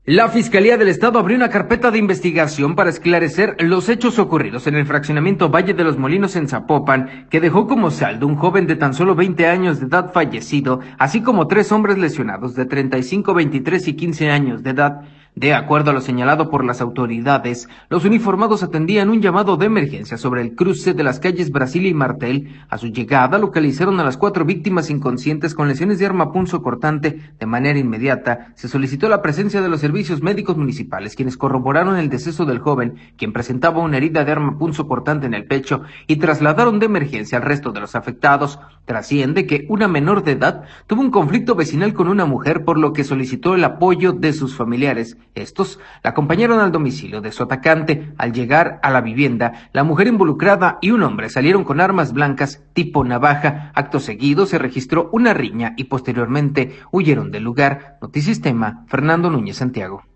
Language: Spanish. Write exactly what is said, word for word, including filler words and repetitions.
La Fiscalía del Estado abrió una carpeta de investigación para esclarecer los hechos ocurridos en el fraccionamiento Valle de los Molinos en Zapopan, que dejó como saldo un joven de tan solo veinte años de edad fallecido, así como tres hombres lesionados de treinta y cinco, veintitrés y quince años de edad. De acuerdo a lo señalado por las autoridades, los uniformados atendían un llamado de emergencia sobre el cruce de las calles Brasilia y Martel. A su llegada, localizaron a las cuatro víctimas inconscientes con lesiones de arma punzocortante. De manera inmediata, se solicitó la presencia de los servicios médicos municipales, quienes corroboraron el deceso del joven, quien presentaba una herida de arma punzocortante en el pecho, y trasladaron de emergencia al resto de los afectados. Trasciende que una menor de edad tuvo un conflicto vecinal con una mujer, por lo que solicitó el apoyo de sus familiares. Estos la acompañaron al domicilio de su atacante. Al llegar a la vivienda, la mujer involucrada y un hombre salieron con armas blancas tipo navaja. Acto seguido se registró una riña y posteriormente huyeron del lugar. Notisistema, Fernando Núñez Santiago.